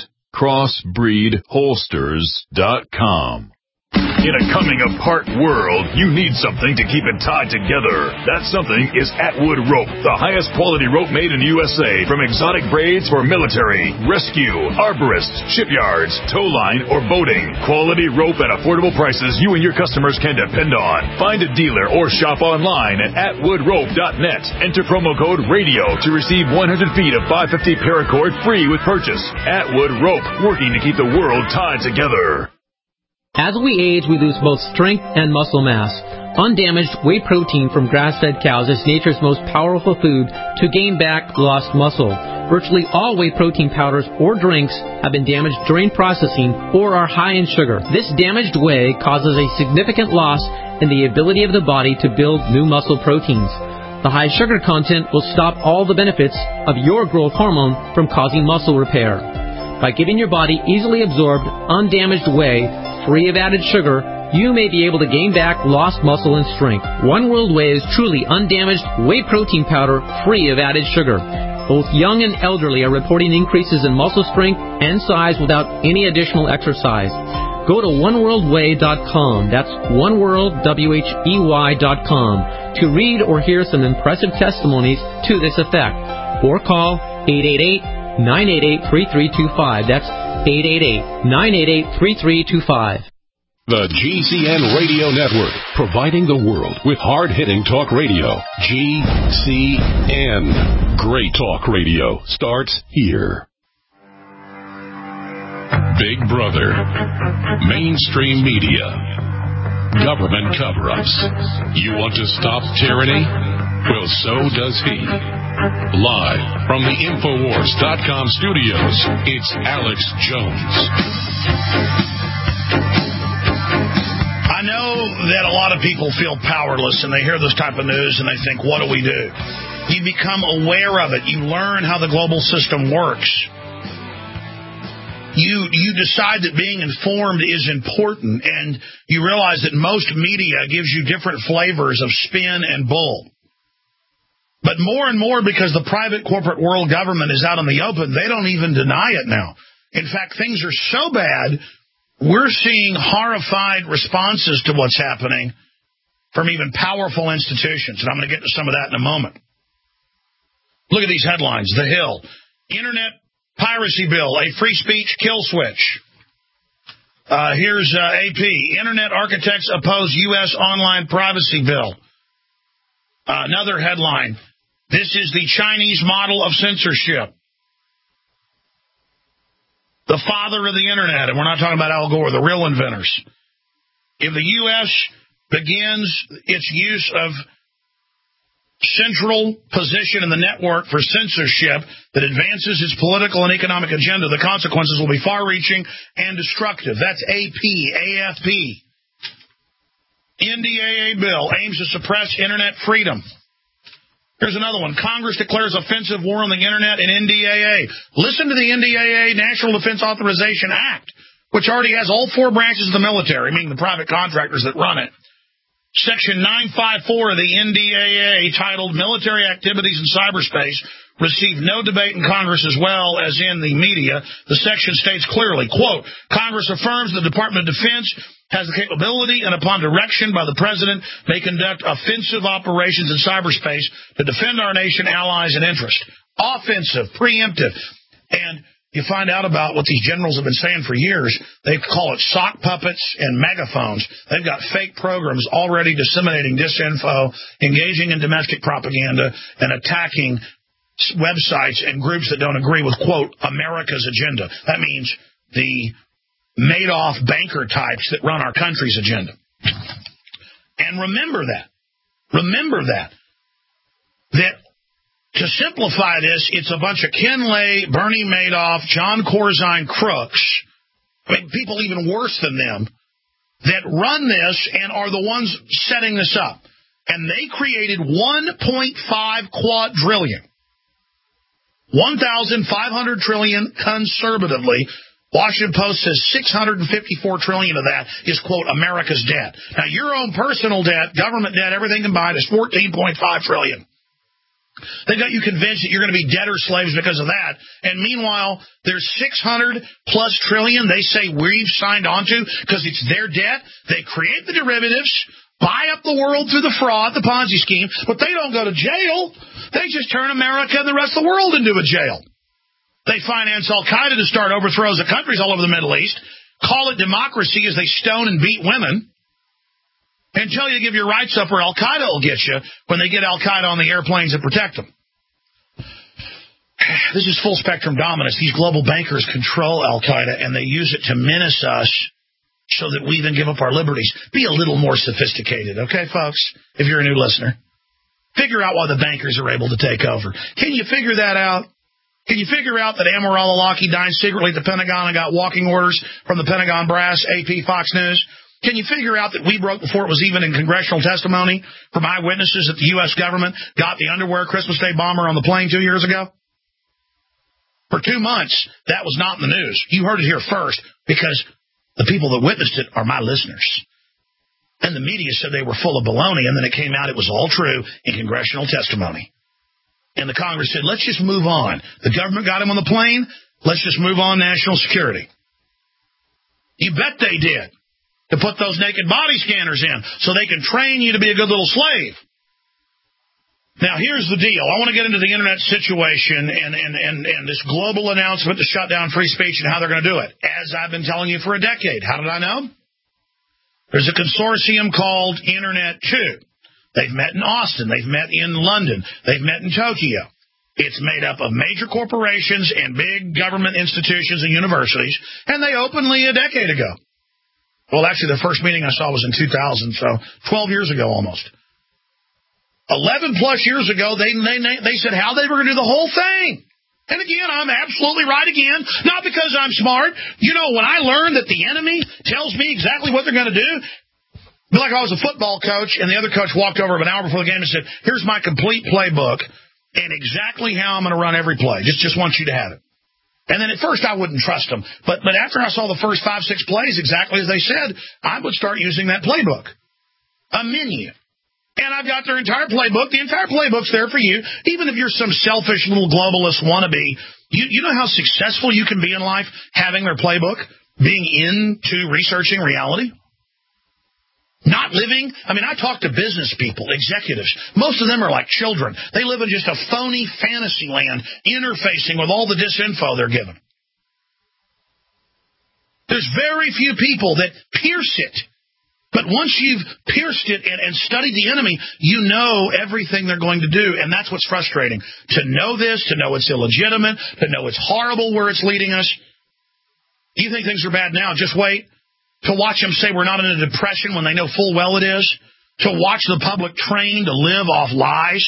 S2: crossbreedholsters.com.
S20: In a coming-apart world, you need something to keep it tied together. That something is Atwood Rope, the highest quality rope made in the USA, from exotic braids for military, rescue, arborists, shipyards, tow line, or boating. Quality rope at affordable prices you and your customers can depend on. Find a dealer or shop online at atwoodrope.net. Enter promo code RADIO to receive 100 feet of 550 paracord free with purchase. Atwood Rope, working to keep the world tied together.
S21: As we age, we lose both strength and muscle mass. Undamaged whey protein from grass-fed cows is nature's most powerful food to gain back lost muscle. Virtually all whey protein powders or drinks have been damaged during processing or are high in sugar. This damaged whey causes a significant loss in the ability of the body to build new muscle proteins. The high sugar content will stop all the benefits of your growth hormone from causing muscle repair. By giving your body easily absorbed, undamaged whey, free of added sugar, you may be able to gain back lost muscle and strength. One World Whey is truly undamaged whey protein powder free of added sugar. Both young and elderly are reporting increases in muscle strength and size without any additional exercise. Go to oneworldwhey.com. That's oneworldwhey.com to read or hear some impressive testimonies to this effect. Or call 888-988-3325. That's 888-988-3325.
S2: The GCN Radio Network, providing the world with hard-hitting talk radio. GCN. Great talk radio starts here. Big Brother. Mainstream media. Government cover-ups. You want to stop tyranny? Well, so does he. Live from the Infowars.com studios, it's Alex Jones.
S3: I know that a lot of people feel powerless and they hear this type of news and they think, what do we do? You become aware of it. You learn how the global system works. You decide that being informed is important, and you realize that most media gives you different flavors of spin and bull. But more and more, because the private corporate world government is out in the open, they don't even deny it now. In fact, things are so bad, we're seeing horrified responses to what's happening from even powerful institutions. And I'm going to get to some of that in a moment. Look at these headlines. The Hill. Internet piracy bill, a free speech kill switch. Here's AP. Internet architects oppose U.S. online privacy bill. Another headline. This is the Chinese model of censorship. The father of the Internet, and we're not talking about Al Gore, the real inventors. If the U.S. begins its use of central position in the network for censorship that advances its political and economic agenda, the consequences will be far-reaching and destructive. That's AFP. NDAA bill aims to suppress Internet freedom. Here's another one. Congress declares offensive war on the Internet and NDAA. Listen to the NDAA, National Defense Authorization Act, which already has all 4 branches of the military, meaning the private contractors that run it. Section 954 of the NDAA, titled Military Activities in Cyberspace, received no debate in Congress as well as in the media. The section states clearly, quote, Congress affirms the Department of Defense has the capability and upon direction by the President may conduct offensive operations in cyberspace to defend our nation, allies, and interests. Offensive, preemptive. And you find out about what these generals have been saying for years. They call it sock puppets and megaphones. They've got fake programs already disseminating disinfo, engaging in domestic propaganda, and attacking websites and groups that don't agree with, quote, America's agenda. That means the Madoff banker types that run our country's agenda. And remember that to simplify this, it's a bunch of Ken Lay, Bernie Madoff, John Corzine crooks, I mean, people even worse than them, that run this and are the ones setting this up. And they created 1.5 quadrillion, 1,500 trillion conservatively. Washington Post says $654 trillion of that is, quote, America's debt. Now, your own personal debt, government debt, everything combined is $14.5 trillion. They got you convinced that you're going to be debtor slaves because of that. And meanwhile, there's 600+ trillion they say we've signed on to because it's their debt. They create the derivatives, buy up the world through the fraud, the Ponzi scheme, but they don't go to jail. They just turn America and the rest of the world into a jail. They finance Al-Qaeda to start overthrows of countries all over the Middle East, call it democracy as they stone and beat women, and tell you to give your rights up or Al-Qaeda will get you when they get Al-Qaeda on the airplanes and protect them. This is full-spectrum dominance. These global bankers control Al-Qaeda, and they use it to menace us so that we then give up our liberties. Be a little more sophisticated, okay, folks, if you're a new listener. Figure out why the bankers are able to take over. Can you figure that out? Can you figure out that Amor al-Awlaki dined secretly at the Pentagon and got walking orders from the Pentagon brass, AP, Fox News? Can you figure out that we broke before it was even in congressional testimony from eyewitnesses that the U.S. government got the underwear Christmas Day bomber on the plane 2 years ago? For 2 months, that was not in the news. You heard it here first because the people that witnessed it are my listeners. And the media said they were full of baloney, and then it came out it was all true in congressional testimony. And the Congress said, let's just move on. The government got him on the plane. Let's just move on national security. You bet they did. To put those naked body scanners in so they can train you to be a good little slave. Now, here's the deal. I want to get into the Internet situation and this global announcement to shut down free speech and how they're going to do it. As I've been telling you for a decade. How did I know? There's a consortium called Internet 2. They've met in Austin. They've met in London. They've met in Tokyo. It's made up of major corporations and big government institutions and universities, and they openly a decade ago. Well, actually, the first meeting I saw was in 2000, so 12 years ago almost. 11+ years ago, they said how they were going to do the whole thing. And again, I'm absolutely right again, not because I'm smart. You know, when I learned that the enemy tells me exactly what they're going to do, like I was a football coach, and the other coach walked over an hour before the game and said, here's my complete playbook and exactly how I'm going to run every play. Just want you to have it. And then at first I wouldn't trust them. But after I saw the first 5-6 plays exactly as they said, I would start using that playbook. A menu. And I've got their entire playbook. The entire playbook's there for you. Even if you're some selfish little globalist wannabe, you know how successful you can be in life having their playbook, being into researching reality? Not living. I mean, I talk to business people, executives. Most of them are like children. They live in just a phony fantasy land, interfacing with all the disinfo they're given. There's very few people that pierce it. But once you've pierced it and studied the enemy, you know everything they're going to do. And that's what's frustrating. To know this, to know it's illegitimate, to know it's horrible where it's leading us. You think things are bad now? Just wait. To watch them say we're not in a depression when they know full well it is. To watch the public trained to live off lies.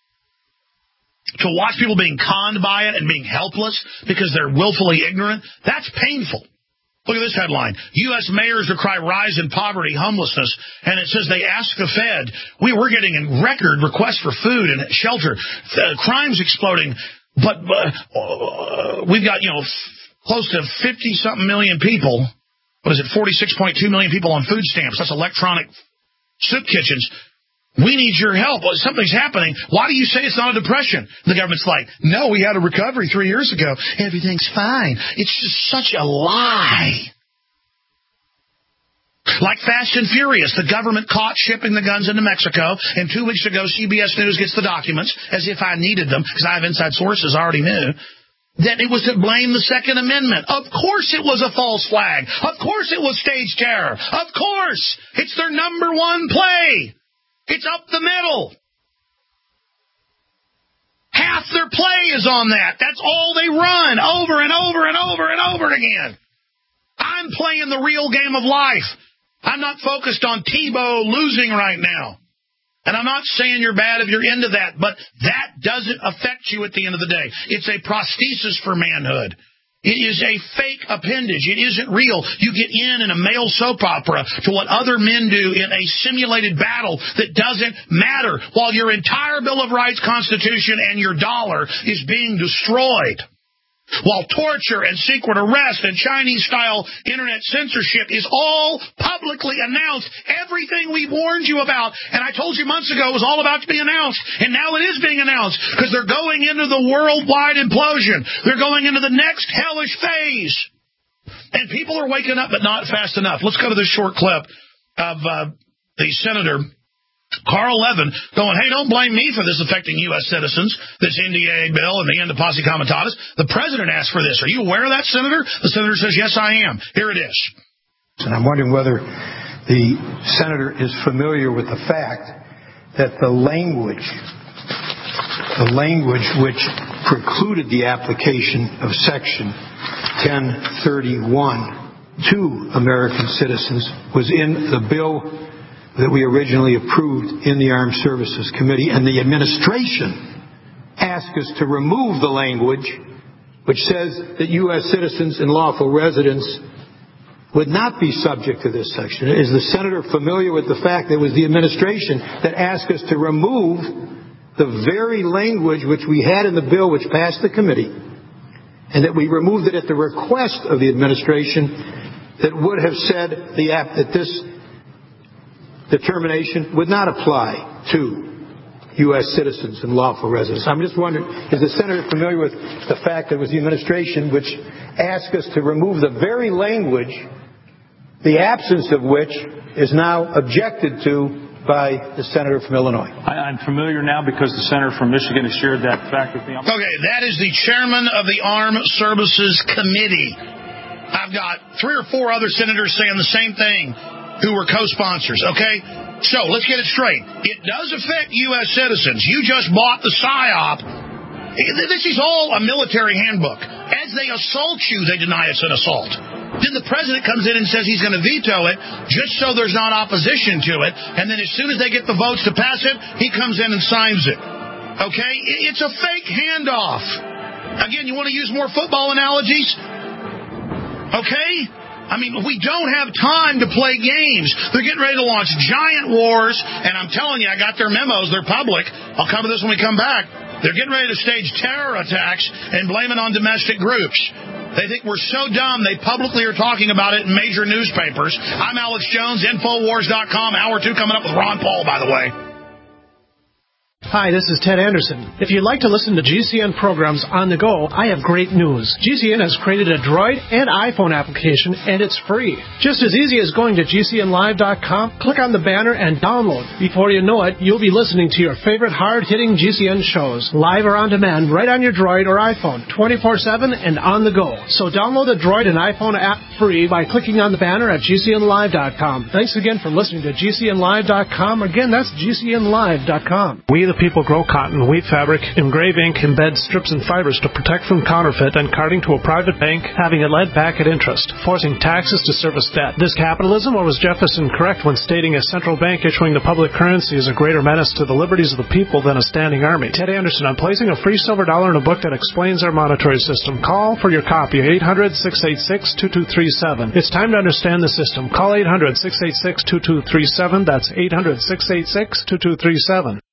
S3: To watch people being conned by it and being helpless because they're willfully ignorant. That's painful. Look at this headline. U.S. mayors decry rise in poverty, homelessness. And it says they ask the Fed. We're getting a record requests for food and shelter. Crimes exploding. But we've got, close to 50-something million people. What is it, 46.2 million people on food stamps. That's electronic soup kitchens. We need your help. Something's happening. Why do you say it's not a depression? The government's like, no, we had a recovery 3 years ago. Everything's fine. It's just such a lie. Like Fast and Furious, the government caught shipping the guns into Mexico, and 2 weeks ago CBS News gets the documents, as if I needed them, because I have inside sources I already knew, that it was to blame the Second Amendment. Of course it was a false flag. Of course it was stage terror. Of course. It's their number one play. It's up the middle. Half their play is on that. That's all they run over and over and over and over again. I'm playing the real game of life. I'm not focused on Tebow losing right now. And I'm not saying you're bad if you're into that, but that doesn't affect you at the end of the day. It's a prosthesis for manhood. It is a fake appendage. It isn't real. You get in a male soap opera to what other men do in a simulated battle that doesn't matter while your entire Bill of Rights, Constitution, and your dollar is being destroyed. While torture and secret arrest and Chinese-style internet censorship is all publicly announced, everything we warned you about, and I told you months ago it was all about to be announced, and now it is being announced, because they're going into the worldwide implosion. They're going into the next hellish phase. And people are waking up, but not fast enough. Let's go to this short clip of the Senator Carl Levin going, hey, don't blame me for this affecting U.S. citizens, this NDAA bill and the end of posse comitatus. The president asked for this. Are you aware of that, Senator? The senator says, yes, I am. Here it is.
S1: And I'm wondering whether the senator is familiar with the fact that the language which precluded the application of Section 1031 to American citizens was in the bill that we originally approved in the Armed Services Committee, and the administration asked us to remove the language which says that U.S. citizens and lawful residents would not be subject to this section. Is the senator familiar with the fact that it was the administration that asked us to remove the very language which we had in the bill which passed the committee, and that we removed it at the request of the administration that would have said that this determination would not apply to U.S. citizens and lawful residents? I'm just wondering, is the senator familiar with the fact that it was the administration which asked us to remove the very language, the absence of which is now objected to by the senator from Illinois?
S22: I'm familiar now because the senator from Michigan has shared that fact with me.
S3: Okay, that is the chairman of the Armed Services Committee. I've got 3 or 4 other senators saying the same thing who were co-sponsors, okay? So, let's get it straight. It does affect U.S. citizens. You just bought the PSYOP. This is all a military handbook. As they assault you, they deny it's an assault. Then the president comes in and says he's going to veto it just so there's not opposition to it. And then as soon as they get the votes to pass it, he comes in and signs it. Okay? It's a fake handoff. Again, you want to use more football analogies? Okay? I mean, we don't have time to play games. They're getting ready to launch giant wars, and I'm telling you, I got their memos. They're public. I'll cover this when we come back. They're getting ready to stage terror attacks and blame it on domestic groups. They think we're so dumb, they publicly are talking about it in major newspapers. I'm Alex Jones, Infowars.com. Hour 2 coming up with Ron Paul, by the way.
S5: Hi, this is Ted Anderson. If you'd like to listen to GCN programs on the go, I have great news. GCN has created a Droid and iPhone application, and it's free. Just as easy as going to GCNlive.com, click on the banner, and download. Before you know it, you'll be listening to your favorite hard-hitting GCN shows, live or on demand, right on your Droid or iPhone, 24/7 and on the go. So download the Droid and iPhone app free by clicking on the banner at GCNlive.com. Thanks again for listening to GCNlive.com. Again, that's GCNlive.com. We the people grow cotton, weave fabric, engrave ink, embed strips and fibers to protect from counterfeit and carting to a private bank, having it led back at interest, forcing taxes to service debt. This capitalism, or was Jefferson correct when stating a central bank issuing the public currency is a greater menace to the liberties of the people than a standing army? Ted Anderson, I'm placing a free silver dollar in a book that explains our monetary system. Call for your copy, 800-686-2237. It's time to understand the system. Call 800-686-2237. That's 800-686-2237.